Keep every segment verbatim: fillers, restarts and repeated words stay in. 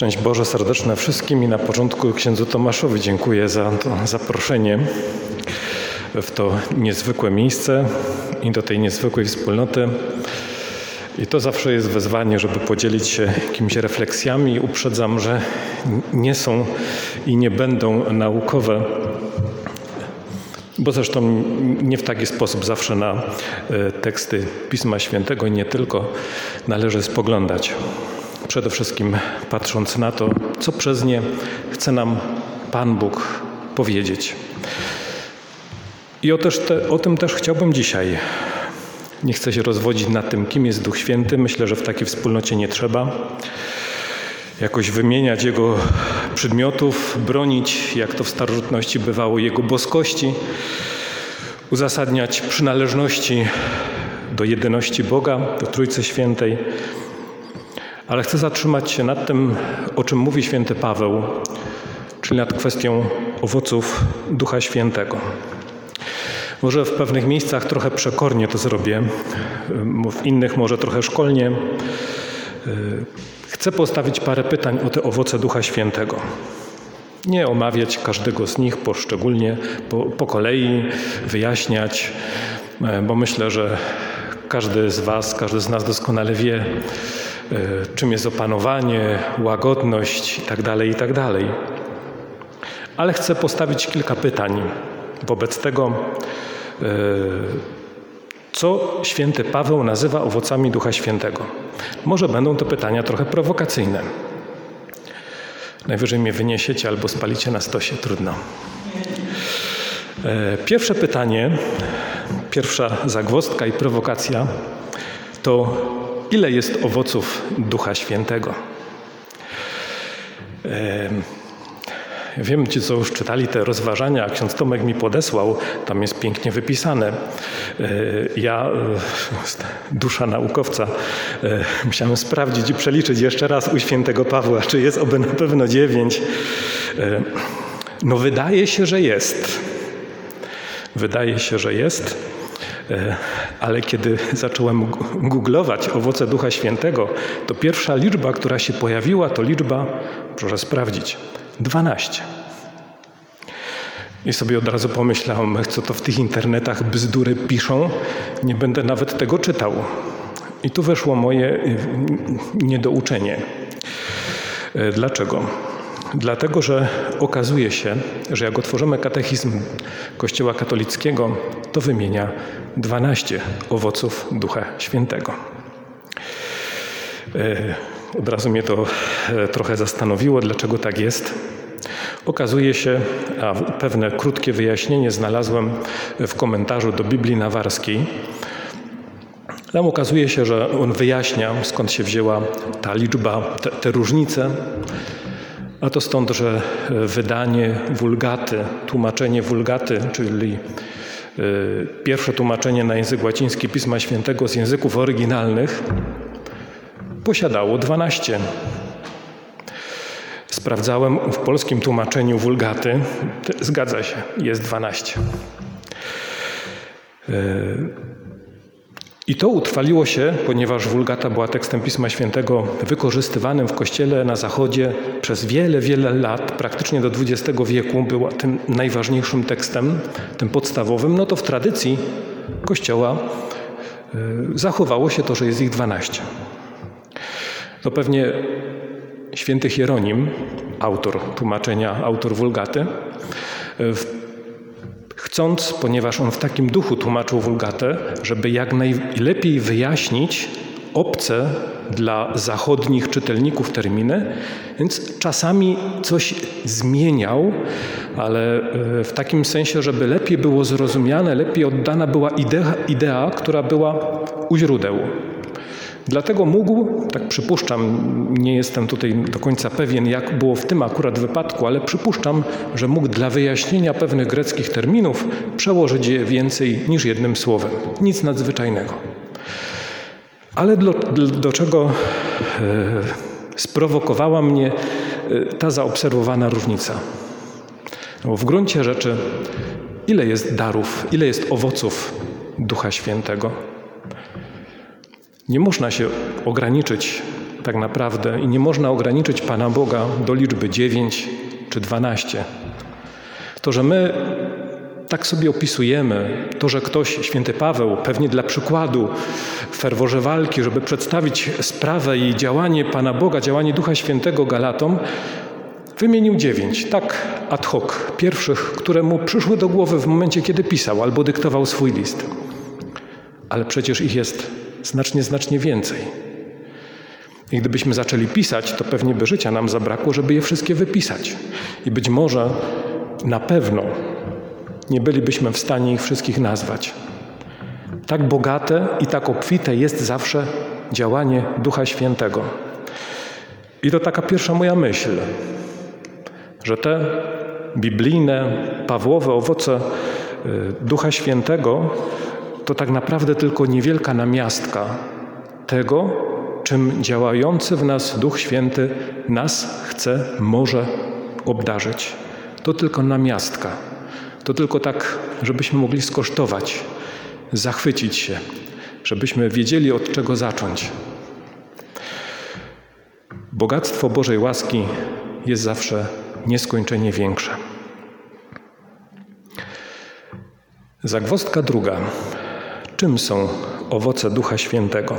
Szczęść Boże serdeczne wszystkim i na początku księdzu Tomaszowi dziękuję za to zaproszenie w to niezwykłe miejsce i do tej niezwykłej wspólnoty. I to zawsze jest wyzwanie, żeby podzielić się jakimiś refleksjami. Uprzedzam, że nie są i nie będą naukowe, bo zresztą nie w taki sposób zawsze na teksty Pisma Świętego i nie tylko należy spoglądać. Przede wszystkim patrząc na to, co przez nie chce nam Pan Bóg powiedzieć. I o, też te, o tym też chciałbym dzisiaj. Nie chcę się rozwodzić nad tym, kim jest Duch Święty. Myślę, że w takiej wspólnocie nie trzeba jakoś wymieniać Jego przedmiotów, bronić, jak to w starożytności bywało, Jego boskości, uzasadniać przynależności do jedyności Boga, do Trójcy Świętej. Ale chcę zatrzymać się nad tym, o czym mówi święty Paweł, czyli nad kwestią owoców Ducha Świętego. Może w pewnych miejscach trochę przekornie to zrobię, w innych może trochę szkolnie. Chcę postawić parę pytań o te owoce Ducha Świętego. Nie omawiać każdego z nich poszczególnie, po, po kolei, wyjaśniać, bo myślę, że każdy z was, każdy z nas doskonale wie, czym jest opanowanie, łagodność itd., itd. Ale chcę postawić kilka pytań wobec tego, co święty Paweł nazywa owocami Ducha Świętego. Może będą to pytania trochę prowokacyjne. Najwyżej mnie wyniesiecie albo spalicie na stosie, trudno. Pierwsze pytanie, pierwsza zagwozdka i prowokacja to: ile jest owoców Ducha Świętego? Wiem, ci co już czytali te rozważania, ksiądz Tomek mi podesłał, tam jest pięknie wypisane. Ja, dusza naukowca, musiałem sprawdzić i przeliczyć jeszcze raz u świętego Pawła, czy jest oby na pewno dziewięć. No wydaje się, że jest. Wydaje się, że jest. Ale kiedy zacząłem googlować owoce Ducha Świętego, to pierwsza liczba, która się pojawiła, to liczba, proszę sprawdzić, dwanaście. I sobie od razu pomyślałem, co to w tych internetach bzdury piszą, nie będę nawet tego czytał. I tu weszło moje niedouczenie. Dlaczego? Dlatego, że okazuje się, że jak otworzymy katechizm Kościoła katolickiego, to wymienia dwanaście owoców Ducha Świętego. Od razu mnie to trochę zastanowiło, dlaczego tak jest. Okazuje się, a pewne krótkie wyjaśnienie znalazłem w komentarzu do Biblii Nawarskiej. Tam okazuje się, że on wyjaśnia, skąd się wzięła ta liczba, te, te różnice. A to stąd, że wydanie Wulgaty, tłumaczenie Wulgaty, czyli y, pierwsze tłumaczenie na język łaciński Pisma Świętego z języków oryginalnych, posiadało dwanaście. Sprawdzałem w polskim tłumaczeniu Wulgaty, zgadza się, jest dwanaście. Y, I to utrwaliło się, ponieważ Wulgata była tekstem Pisma Świętego wykorzystywanym w Kościele na Zachodzie przez wiele, wiele lat, praktycznie do dwudziestego wieku, była tym najważniejszym tekstem, tym podstawowym, no to w tradycji Kościoła y, zachowało się to, że jest ich dwanaście. To pewnie święty Hieronim, autor tłumaczenia, autor Wulgaty, w chcąc, ponieważ on w takim duchu tłumaczył Wulgatę, żeby jak najlepiej wyjaśnić obce dla zachodnich czytelników terminy, więc czasami coś zmieniał, ale w takim sensie, żeby lepiej było zrozumiane, lepiej oddana była idea, idea która była u źródeł. Dlatego mógł, tak przypuszczam, nie jestem tutaj do końca pewien, jak było w tym akurat wypadku, ale przypuszczam, że mógł dla wyjaśnienia pewnych greckich terminów przełożyć je więcej niż jednym słowem. Nic nadzwyczajnego. Ale do, do, do czego e, sprowokowała mnie e, ta zaobserwowana różnica? No, w gruncie rzeczy, ile jest darów, ile jest owoców Ducha Świętego? Nie można się ograniczyć tak naprawdę i nie można ograniczyć Pana Boga do liczby dziewięć czy dwanaście. To, że my tak sobie opisujemy, to, że ktoś, święty Paweł, pewnie dla przykładu, w ferworze walki, żeby przedstawić sprawę i działanie Pana Boga, działanie Ducha Świętego Galatom, wymienił dziewięć, tak ad hoc, pierwszych, które mu przyszły do głowy w momencie, kiedy pisał albo dyktował swój list. Ale przecież ich jest znacznie, znacznie więcej. I gdybyśmy zaczęli pisać, to pewnie by życia nam zabrakło, żeby je wszystkie wypisać. I być może, na pewno, nie bylibyśmy w stanie ich wszystkich nazwać. Tak bogate i tak obfite jest zawsze działanie Ducha Świętego. I to taka pierwsza moja myśl, że te biblijne, Pawłowe owoce Ducha Świętego to tak naprawdę tylko niewielka namiastka tego, czym działający w nas Duch Święty nas chce, może obdarzyć. To tylko namiastka. To tylko tak, żebyśmy mogli skosztować, zachwycić się, żebyśmy wiedzieli, od czego zacząć. Bogactwo Bożej łaski jest zawsze nieskończenie większe. Zagwozdka druga. Czym są owoce Ducha Świętego?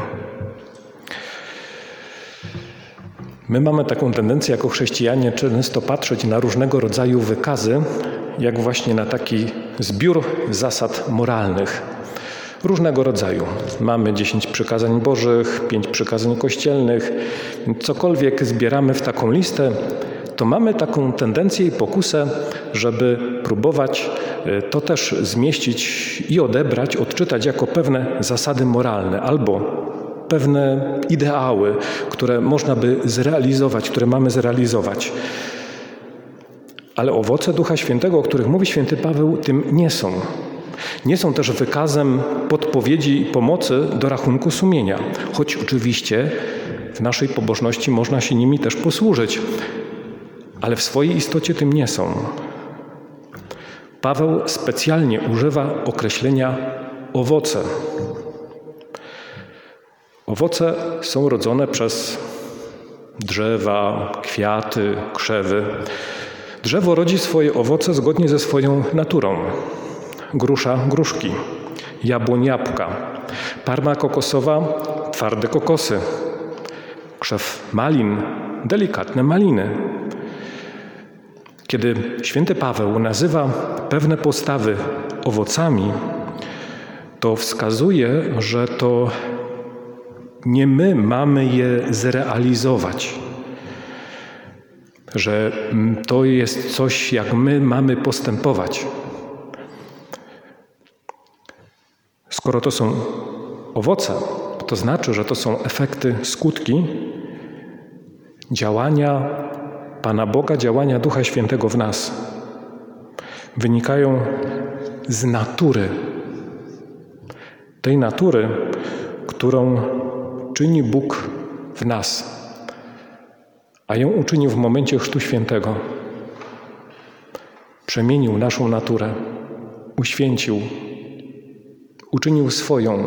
My mamy taką tendencję jako chrześcijanie często patrzeć na różnego rodzaju wykazy, jak właśnie na taki zbiór zasad moralnych. Różnego rodzaju. Mamy dziesięć przykazań bożych, pięć przykazań kościelnych. Cokolwiek zbieramy w taką listę, to mamy taką tendencję i pokusę, żeby próbować to też zmieścić i odebrać, odczytać jako pewne zasady moralne albo pewne ideały, które można by zrealizować, które mamy zrealizować. Ale owoce Ducha Świętego, o których mówi święty Paweł, tym nie są. Nie są też wykazem podpowiedzi i pomocy do rachunku sumienia, choć oczywiście w naszej pobożności można się nimi też posłużyć, ale w swojej istocie tym nie są. Paweł specjalnie używa określenia owoce. Owoce są rodzone przez drzewa, kwiaty, krzewy. Drzewo rodzi swoje owoce zgodnie ze swoją naturą. Grusza, gruszki, jabłoń, jabłka, palma kokosowa, twarde kokosy, krzew malin, delikatne maliny. Kiedy święty Paweł nazywa pewne postawy owocami, to wskazuje, że to nie my mamy je zrealizować, że to jest coś, jak my mamy postępować. Skoro to są owoce, to znaczy, że to są efekty, skutki działania Pana Boga, działania Ducha Świętego w nas. Wynikają z natury. Tej natury, którą czyni Bóg w nas, a ją uczynił w momencie Chrztu Świętego. Przemienił naszą naturę, uświęcił, uczynił swoją.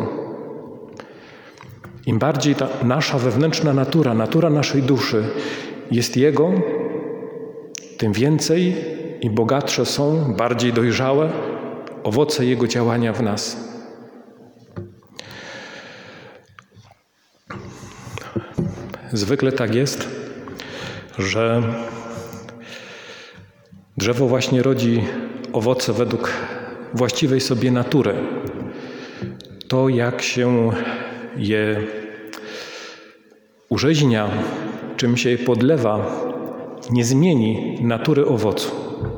Im bardziej ta nasza wewnętrzna natura, natura naszej duszy jest Jego, tym więcej i bogatsze są, bardziej dojrzałe owoce Jego działania w nas. Zwykle tak jest, że drzewo właśnie rodzi owoce według właściwej sobie natury. To, jak się je urzeźnia, czym się je podlewa, nie zmieni natury owocu.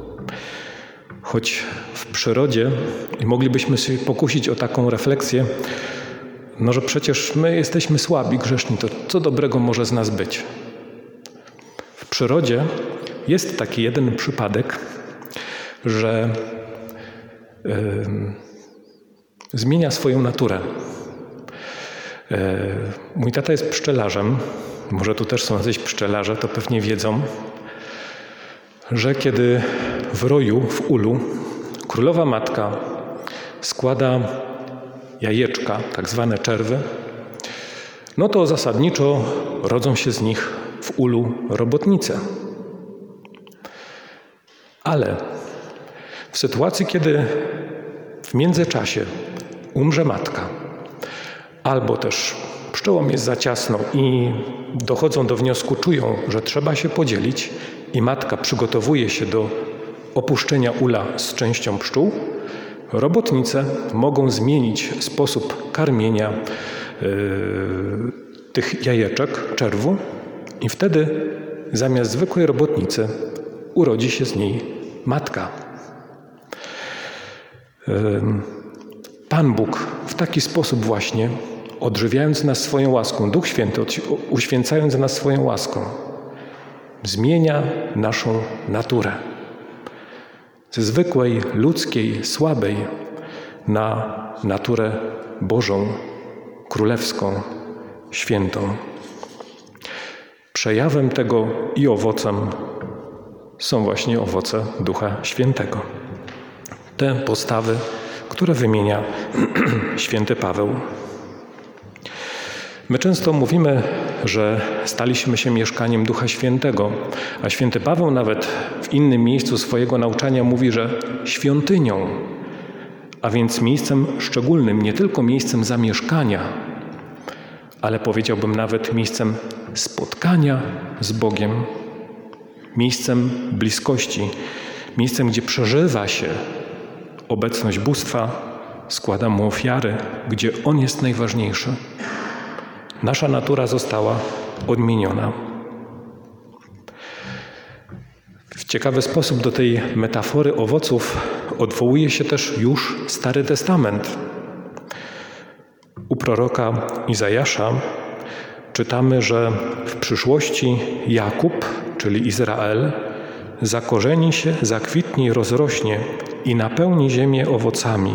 Choć w przyrodzie, i moglibyśmy się pokusić o taką refleksję, no że przecież my jesteśmy słabi, grzeszni, to co dobrego może z nas być? W przyrodzie jest taki jeden przypadek, że yy, zmienia swoją naturę. Yy, mój tata jest pszczelarzem, może tu też są jacyś pszczelarze, to pewnie wiedzą, że kiedy w roju, w ulu, królowa matka składa jajeczka, tak zwane czerwy, no to zasadniczo rodzą się z nich w ulu robotnice. Ale w sytuacji, kiedy w międzyczasie umrze matka, albo też pszczołom jest za ciasno i dochodzą do wniosku, czują, że trzeba się podzielić i matka przygotowuje się do opuszczenia ula z częścią pszczół, robotnice mogą zmienić sposób karmienia yy, tych jajeczek, czerwu i wtedy zamiast zwykłej robotnicy urodzi się z niej matka. Yy, Pan Bóg w taki sposób właśnie, odżywiając nas swoją łaską, Duch Święty uświęcając nas swoją łaską, zmienia naszą naturę. Ze zwykłej, ludzkiej, słabej na naturę Bożą, królewską, świętą. Przejawem tego i owocem są właśnie owoce Ducha Świętego. Te postawy, które wymienia święty Paweł. My często mówimy, że staliśmy się mieszkaniem Ducha Świętego, a święty Paweł nawet w innym miejscu swojego nauczania mówi, że świątynią, a więc miejscem szczególnym, nie tylko miejscem zamieszkania, ale powiedziałbym nawet miejscem spotkania z Bogiem, miejscem bliskości, miejscem, gdzie przeżywa się obecność bóstwa, składa mu ofiary, gdzie On jest najważniejszy. Nasza natura została odmieniona. W ciekawy sposób do tej metafory owoców odwołuje się też już Stary Testament. U proroka Izajasza czytamy, że w przyszłości Jakub, czyli Izrael, zakorzeni się, zakwitnie i rozrośnie i napełni ziemię owocami.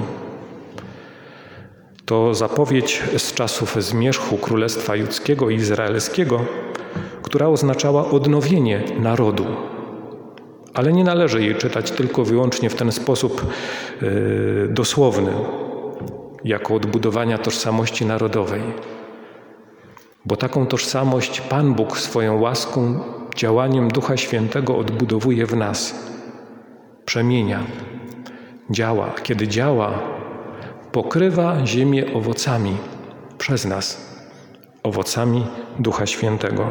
To zapowiedź z czasów zmierzchu Królestwa Judzkiego i Izraelskiego, która oznaczała odnowienie narodu. Ale nie należy jej czytać tylko wyłącznie w ten sposób yy, dosłowny, jako odbudowania tożsamości narodowej. Bo taką tożsamość Pan Bóg swoją łaską, działaniem Ducha Świętego odbudowuje w nas. Przemienia, działa. Kiedy działa, pokrywa ziemię owocami przez nas, owocami Ducha Świętego.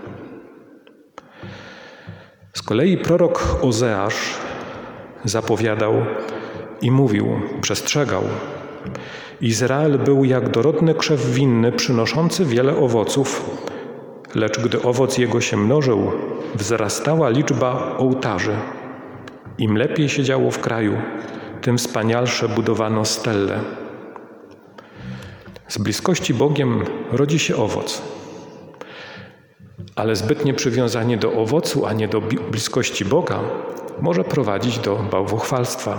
Z kolei prorok Ozeasz zapowiadał i mówił, przestrzegał: Izrael był jak dorodny krzew winny, przynoszący wiele owoców, lecz gdy owoc jego się mnożył, wzrastała liczba ołtarzy. Im lepiej się działo w kraju, tym wspanialsze budowano stelle. Z bliskości Bogiem rodzi się owoc, ale zbytnie przywiązanie do owocu, a nie do bliskości Boga może prowadzić do bałwochwalstwa.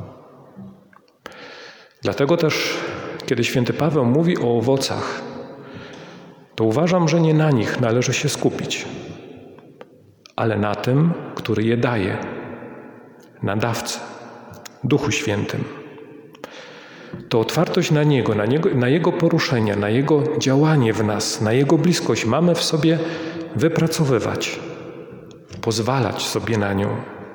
Dlatego też, kiedy święty Paweł mówi o owocach, to uważam, że nie na nich należy się skupić, ale na tym, który je daje, na dawcę, Duchu Świętym. To otwartość na Niego, na, Niego, na Jego poruszenia, na Jego działanie w nas, na Jego bliskość mamy w sobie wypracowywać, pozwalać sobie na nią.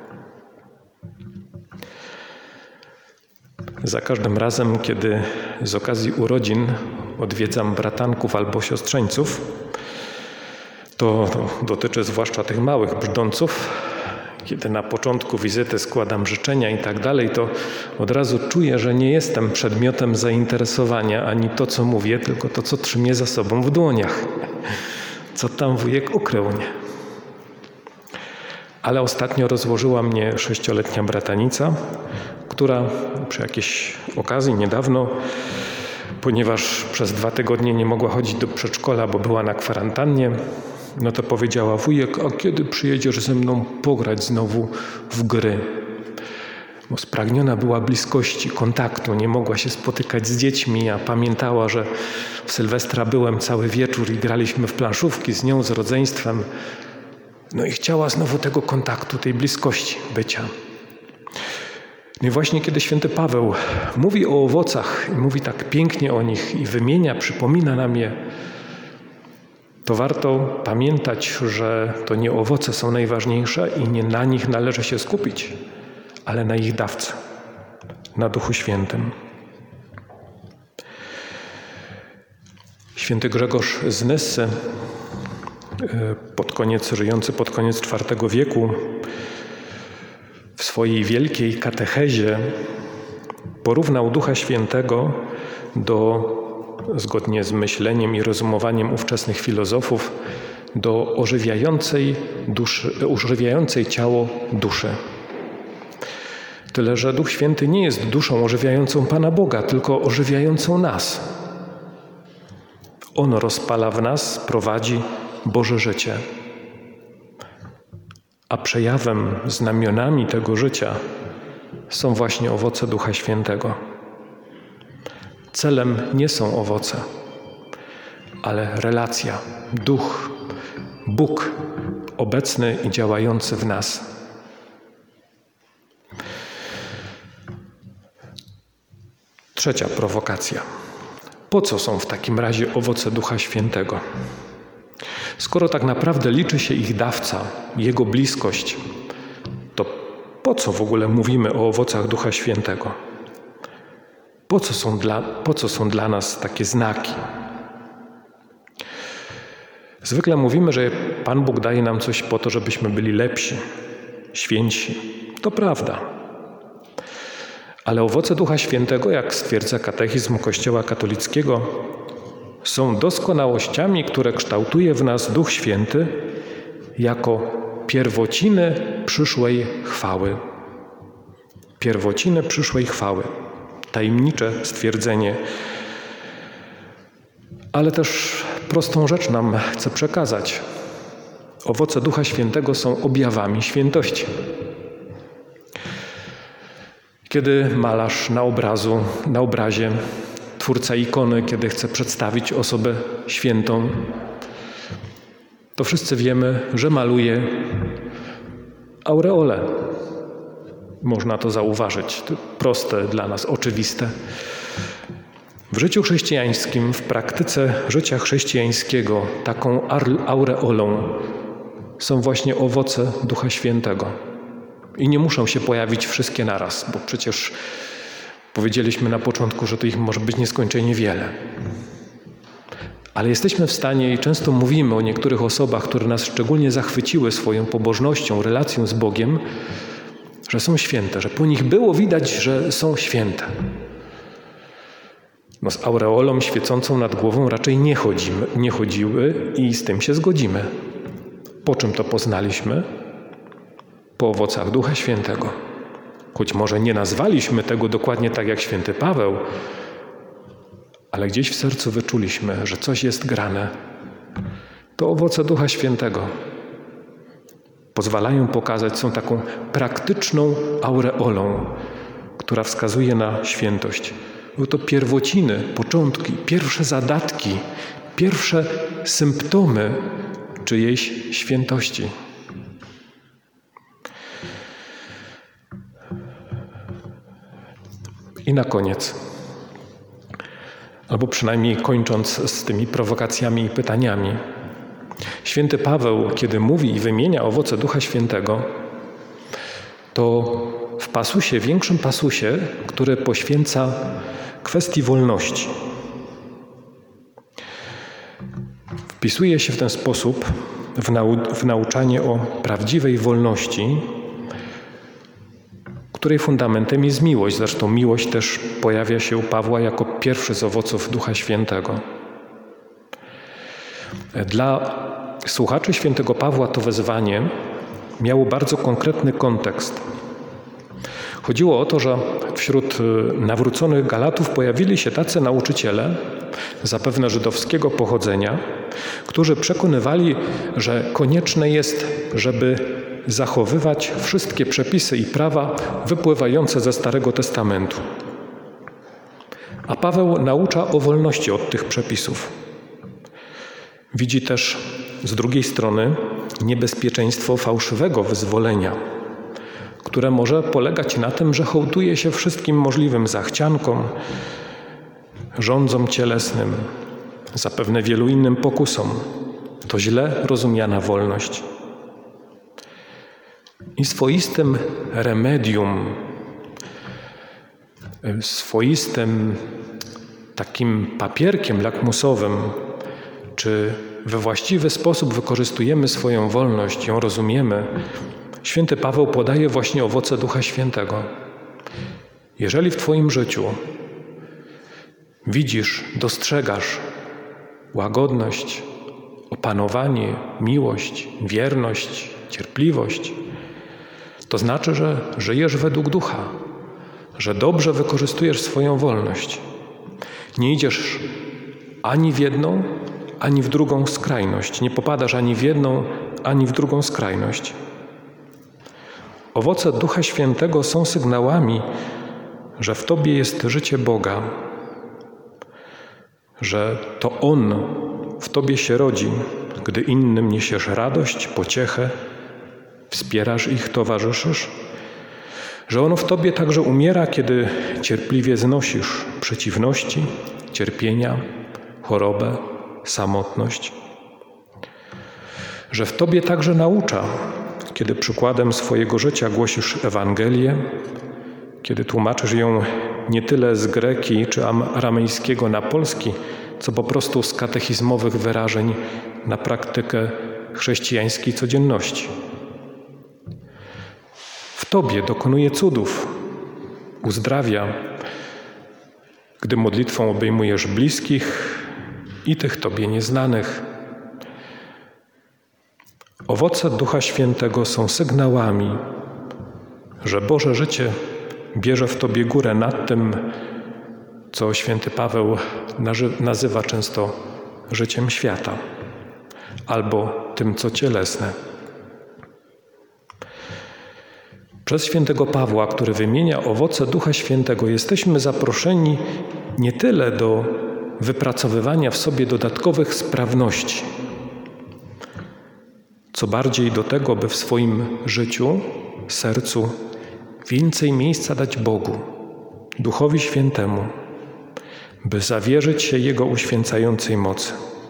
Za każdym razem, kiedy z okazji urodzin odwiedzam bratanków albo siostrzeńców, to, to dotyczy zwłaszcza tych małych brzdąców, kiedy na początku wizyty składam życzenia i tak dalej, to od razu czuję, że nie jestem przedmiotem zainteresowania ani to, co mówię, tylko to, co trzymię za sobą w dłoniach. Co tam wujek ukrył, nie? Ale ostatnio rozłożyła mnie sześcioletnia bratanica, która przy jakiejś okazji niedawno, ponieważ przez dwa tygodnie nie mogła chodzić do przedszkola, bo była na kwarantannie, no to powiedziała: wujek, a kiedy przyjedziesz ze mną pograć znowu w gry? Bo spragniona była bliskości, kontaktu, nie mogła się spotykać z dziećmi, a pamiętała, że w Sylwestra byłem cały wieczór i graliśmy w planszówki z nią, z rodzeństwem. No i chciała znowu tego kontaktu, tej bliskości bycia. No i właśnie kiedy święty Paweł mówi o owocach i mówi tak pięknie o nich i wymienia, przypomina nam je, to warto pamiętać, że to nie owoce są najważniejsze i nie na nich należy się skupić, ale na ich dawcy, na Duchu Świętym. Święty Grzegorz z Nyssy, pod koniec, żyjący pod koniec czwartego wieku, w swojej wielkiej katechezie porównał Ducha Świętego do, zgodnie z myśleniem i rozumowaniem ówczesnych filozofów, do ożywiającej, duszy, ożywiającej ciało duszy. Tyle, że Duch Święty nie jest duszą ożywiającą Pana Boga, tylko ożywiającą nas. On rozpala w nas, prowadzi Boże życie. A przejawem, znamionami tego życia są właśnie owoce Ducha Świętego. Celem nie są owoce, ale relacja, Duch, Bóg obecny i działający w nas. Trzecia prowokacja. Po co są w takim razie owoce Ducha Świętego? Skoro tak naprawdę liczy się ich dawca, jego bliskość, to po co w ogóle mówimy o owocach Ducha Świętego? Po co są dla, po co są dla nas takie znaki? Zwykle mówimy, że Pan Bóg daje nam coś po to, żebyśmy byli lepsi, świętsi. To prawda. Ale owoce Ducha Świętego, jak stwierdza katechizm Kościoła katolickiego, są doskonałościami, które kształtuje w nas Duch Święty jako pierwociny przyszłej chwały. Pierwociny przyszłej chwały. Tajemnicze stwierdzenie. Ale też prostą rzecz nam chcę przekazać. Owoce Ducha Świętego są objawami świętości. Kiedy malarz na obrazu, na obrazie, twórca ikony, kiedy chce przedstawić osobę świętą, to wszyscy wiemy, że maluje aureolę. Można to zauważyć. To proste dla nas, oczywiste. W życiu chrześcijańskim, w praktyce życia chrześcijańskiego taką aureolą są właśnie owoce Ducha Świętego. I nie muszą się pojawić wszystkie naraz, bo przecież powiedzieliśmy na początku, że to ich może być nieskończenie wiele. Ale jesteśmy w stanie i często mówimy o niektórych osobach, które nas szczególnie zachwyciły swoją pobożnością, relacją z Bogiem, że są święte, że po nich było widać, że są święte. No z aureolą świecącą nad głową raczej nie, chodzimy, nie chodziły i z tym się zgodzimy. Po czym to poznaliśmy? Po owocach Ducha Świętego. Choć może nie nazwaliśmy tego dokładnie tak jak święty Paweł, ale gdzieś w sercu wyczuliśmy, że coś jest grane. To owoce Ducha Świętego pozwalają pokazać, są taką praktyczną aureolą, która wskazuje na świętość. Były to pierwociny, początki, pierwsze zadatki, pierwsze symptomy czyjejś świętości. I na koniec, albo przynajmniej kończąc z tymi prowokacjami i pytaniami, święty Paweł, kiedy mówi i wymienia owoce Ducha Świętego, to w pasusie, większym pasusie, który poświęca kwestii wolności. Wpisuje się w ten sposób w, nau- w nauczanie o prawdziwej wolności, której fundamentem jest miłość. Zresztą miłość też pojawia się u Pawła jako pierwszy z owoców Ducha Świętego. Dla słuchaczy świętego Pawła to wezwanie miało bardzo konkretny kontekst. Chodziło o to, że wśród nawróconych Galatów pojawili się tacy nauczyciele, zapewne żydowskiego pochodzenia, którzy przekonywali, że konieczne jest, żeby zachowywać wszystkie przepisy i prawa wypływające ze Starego Testamentu. A Paweł naucza o wolności od tych przepisów. Widzi też z drugiej strony niebezpieczeństwo fałszywego wyzwolenia, które może polegać na tym, że hołduje się wszystkim możliwym zachciankom, rządzom cielesnym, zapewne wielu innym pokusom, to źle rozumiana wolność. I swoistym remedium, swoistym takim papierkiem lakmusowym, czy we właściwy sposób wykorzystujemy swoją wolność, ją rozumiemy, święty Paweł podaje właśnie owoce Ducha Świętego. Jeżeli w Twoim życiu widzisz, dostrzegasz łagodność, opanowanie, miłość, wierność, cierpliwość, to znaczy, że żyjesz według Ducha, że dobrze wykorzystujesz swoją wolność. Nie idziesz ani w jedną, ani w drugą skrajność. Nie popadasz ani w jedną, ani w drugą skrajność. Owoce Ducha Świętego są sygnałami, że w Tobie jest życie Boga, że to On w Tobie się rodzi, gdy innym niesiesz radość, pociechę, wspierasz ich, towarzyszysz, że On w Tobie także umiera, kiedy cierpliwie znosisz przeciwności, cierpienia, chorobę, samotność, że w Tobie także naucza, kiedy przykładem swojego życia głosisz Ewangelię, kiedy tłumaczysz ją nie tyle z greki czy aramejskiego na polski, co po prostu z katechizmowych wyrażeń na praktykę chrześcijańskiej codzienności. W Tobie dokonuje cudów, uzdrawia, gdy modlitwą obejmujesz bliskich i tych Tobie nieznanych. Owoce Ducha Świętego są sygnałami, że Boże życie bierze w Tobie górę nad tym, co święty Paweł nazywa często życiem świata, albo tym, co cielesne. Przez świętego Pawła, który wymienia owoce Ducha Świętego, jesteśmy zaproszeni nie tyle do wypracowywania w sobie dodatkowych sprawności, co bardziej do tego, by w swoim życiu, sercu więcej miejsca dać Bogu, Duchowi Świętemu, by zawierzyć się Jego uświęcającej mocy.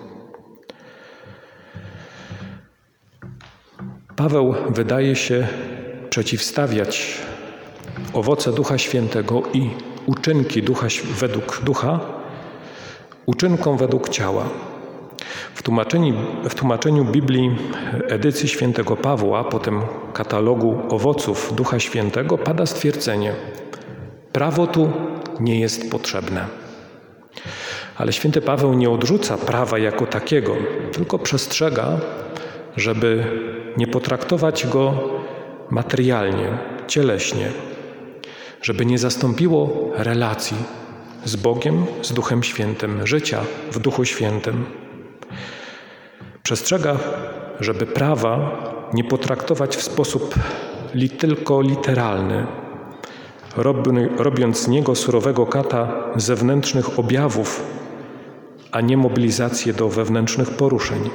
Paweł wydaje się przeciwstawiać owoce Ducha Świętego i uczynki ducha, według Ducha uczynkom według ciała. W tłumaczeniu, w tłumaczeniu Biblii edycji świętego Pawła, potem katalogu owoców Ducha Świętego, pada stwierdzenie: prawo tu nie jest potrzebne. Ale święty Paweł nie odrzuca prawa jako takiego, tylko przestrzega, żeby nie potraktować go materialnie, cieleśnie, żeby nie zastąpiło relacji z Bogiem, z Duchem Świętym, życia w Duchu Świętym. Przestrzega, żeby prawa nie potraktować w sposób li, tylko literalny, robiąc z niego surowego kata zewnętrznych objawów, a nie mobilizację do wewnętrznych poruszeń.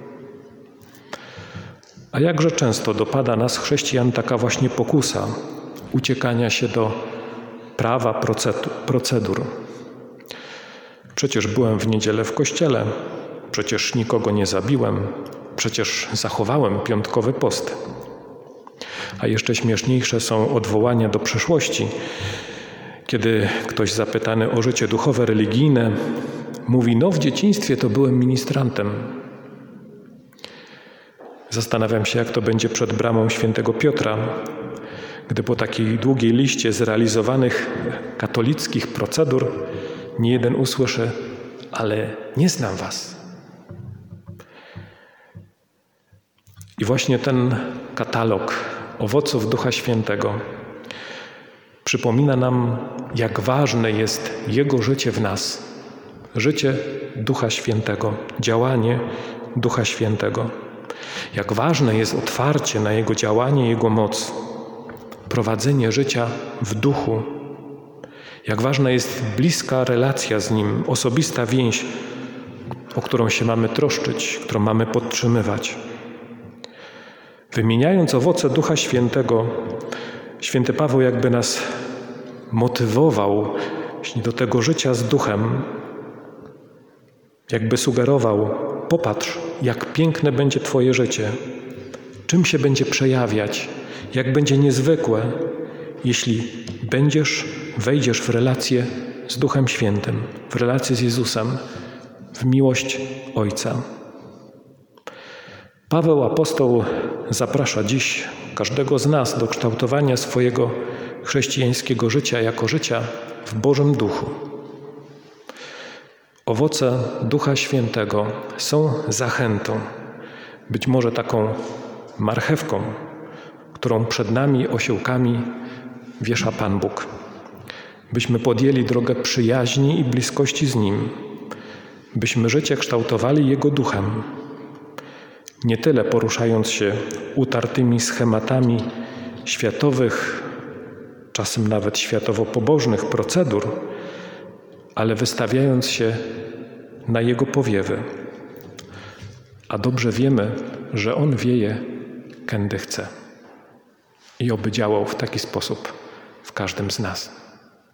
A jakże często dopada nas, chrześcijan, taka właśnie pokusa uciekania się do prawa, procedur. Przecież byłem w niedzielę w kościele, przecież nikogo nie zabiłem, przecież zachowałem piątkowy post. A jeszcze śmieszniejsze są odwołania do przeszłości, kiedy ktoś zapytany o życie duchowe, religijne mówi: no w dzieciństwie to byłem ministrantem. Zastanawiam się, jak to będzie przed bramą świętego Piotra, gdy po takiej długiej liście zrealizowanych katolickich procedur niejeden usłyszy: ale nie znam was. I właśnie ten katalog owoców Ducha Świętego przypomina nam, jak ważne jest Jego życie w nas, życie Ducha Świętego, działanie Ducha Świętego. Jak ważne jest otwarcie na Jego działanie, Jego moc, prowadzenie życia w duchu. Jak ważna jest bliska relacja z Nim, osobista więź, o którą się mamy troszczyć, którą mamy podtrzymywać. Wymieniając owoce Ducha Świętego, święty Paweł jakby nas motywował do tego życia z Duchem, jakby sugerował: popatrz, jak piękne będzie Twoje życie, czym się będzie przejawiać, jak będzie niezwykłe, jeśli będziesz, wejdziesz w relację z Duchem Świętym, w relację z Jezusem, w miłość Ojca. Paweł apostoł zaprasza dziś każdego z nas do kształtowania swojego chrześcijańskiego życia jako życia w Bożym Duchu. Owoce Ducha Świętego są zachętą, być może taką marchewką, którą przed nami osiołkami wiesza Pan Bóg, byśmy podjęli drogę przyjaźni i bliskości z Nim, byśmy życie kształtowali Jego Duchem, nie tyle poruszając się utartymi schematami światowych, czasem nawet światowo-pobożnych procedur, ale wystawiając się na Jego powiewy. A dobrze wiemy, że On wieje, kędy chce. I oby działał w taki sposób w każdym z nas.